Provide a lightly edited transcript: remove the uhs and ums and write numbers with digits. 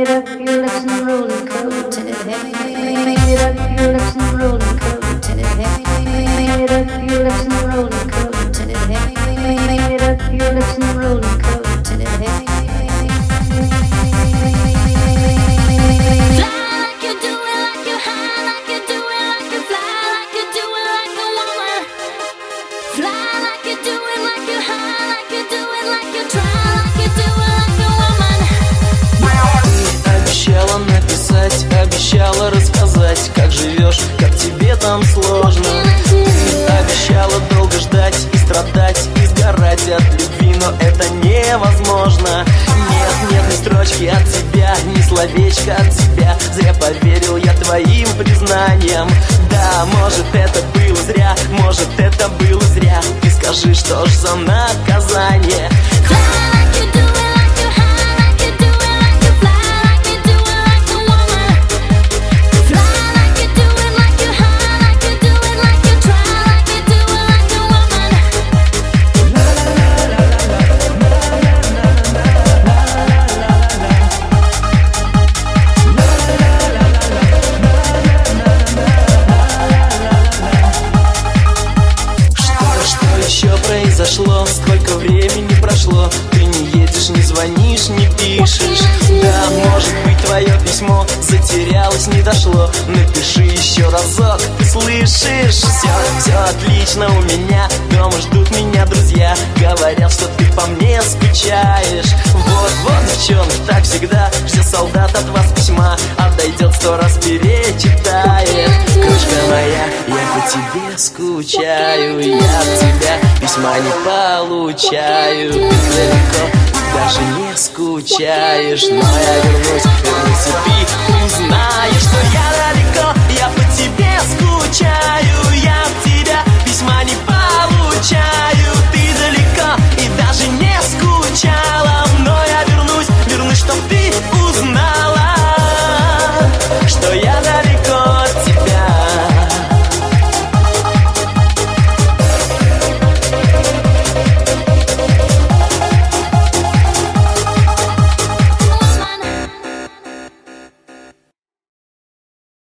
it up your lips and roll and coat it. Make it up your lips and roll and coat it. Make it up your lips and roll and coat it. Make it up your lips and roll and coat it. Обещала рассказать, как живешь, как тебе там сложно. Ты обещала долго ждать и страдать, и сгорать от любви, но это невозможно. Нет, нет ни строчки от тебя, ни словечка от тебя. Зря поверил я твоим признаниям. Да, может это было зря, может это было зря. Ты скажи, что ж за наказание? Произошло, сколько времени прошло. Ты не едешь, не звонишь, не пишешь. Да, может быть, твое письмо затерялось, не дошло. Напиши еще разок, ты слышишь? Все отлично у меня, дома ждут меня друзья. Говорят, что ты по мне скучаешь. Вот, девчонки, так всегда. Ждет солдат от вас письма, а дойдет 100 раз перечитает. Кружка моя, я по тебе скучаю. Я от тебя письма не получаю. Ты далеко, ты даже не скучаешь. Но я вернусь, и ты узнаешь, что я далеко. Я по тебе скучаю. Я от тебя письма не получаю. Ты далеко и даже не скучала. Но я вернусь, чтоб ты узнала, что я далеко.